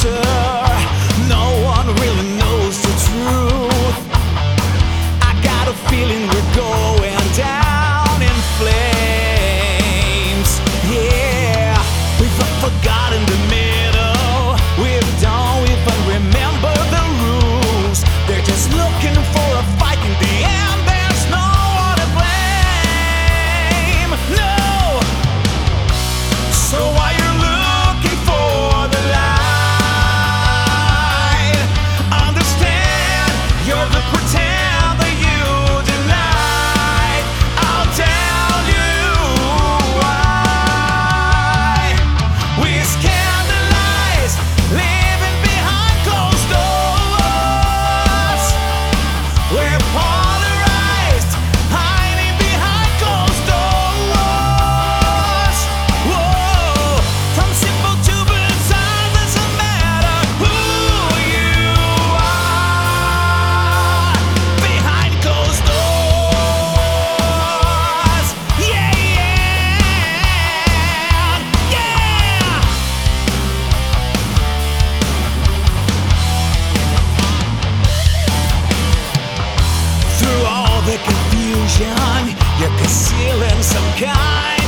answer. No one really knows the truth. I got a feeling we're going down in flames. Yeah, we've forgotten the middle. We've don't even remember the rules. They're just looking for a fight in the end. There's no one to blame. No. So why you're looking for the light? Understand, you're the pretender you denied. I'll tell you why. We scandalize, living behind closed doors. We're polarized, hiding behind closed doors. Whoa, from simple to bizarre, doesn't matter who you are. Behind closed doors. Yeah, yeah, yeah. Through all the confusion, you're concealing some kind